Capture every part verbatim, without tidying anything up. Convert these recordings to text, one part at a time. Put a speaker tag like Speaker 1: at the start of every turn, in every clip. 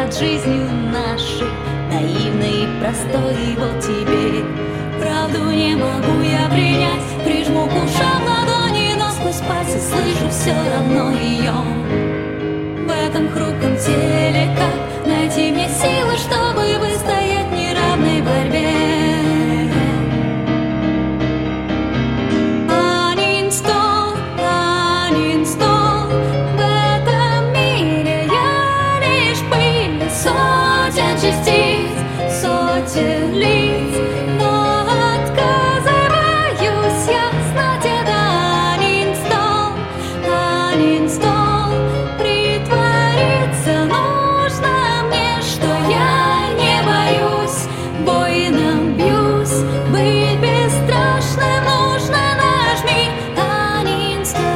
Speaker 1: над жизнью нашей, наивной и простой, и вот теперь правду не могу я принять. Прижму к ушам ладони, но сквозь пальцы слышу все равно ее. В этом хрупком теле как найти мне силы, чтобы выстоять в неравной борьбе? Uninstall, uninstall. В этом мире я лишь пыль сотен частиц, сотен лиц, но отказываюсь я знать это. Uninstall, uninstall. Притвориться нужно мне, что я не боюсь, воином бьюсь. Быть бесстрашным нужно, нажми uninstall.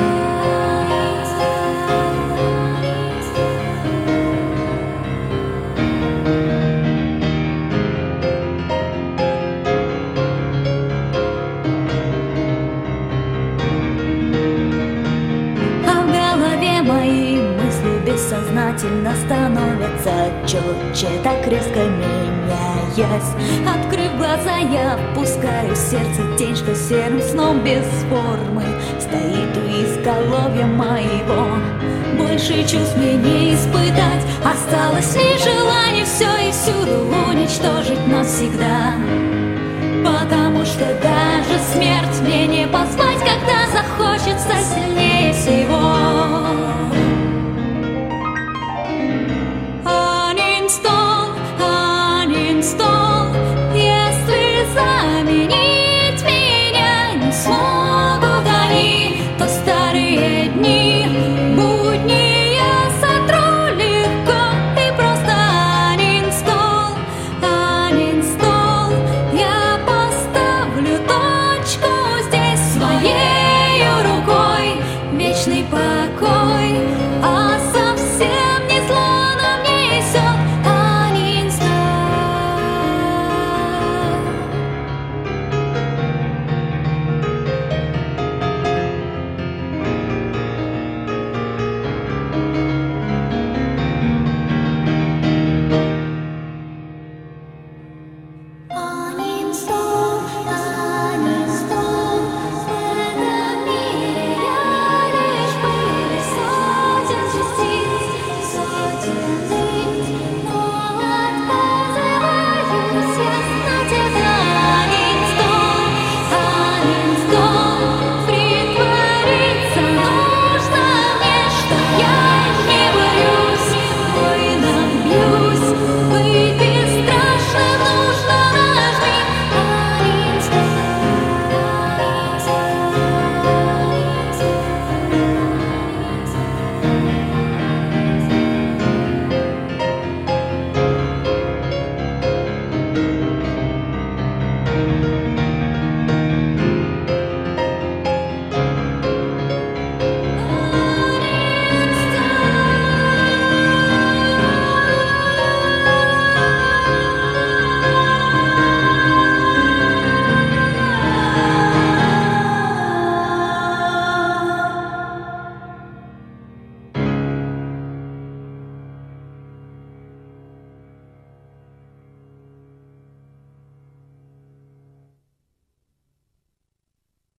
Speaker 1: А в голове мои мысли бессознательно становятся четче, так резко меняясь. Открыв глаза, я впускаю в сердце тень, что серым сном без формы стоит у изголовья моего. Больше чувств мне не испытать, осталось лишь желание все и всюду уничтожить навсегда. Потому что даже смерть мне не позвать, когда захочется сильнее всего.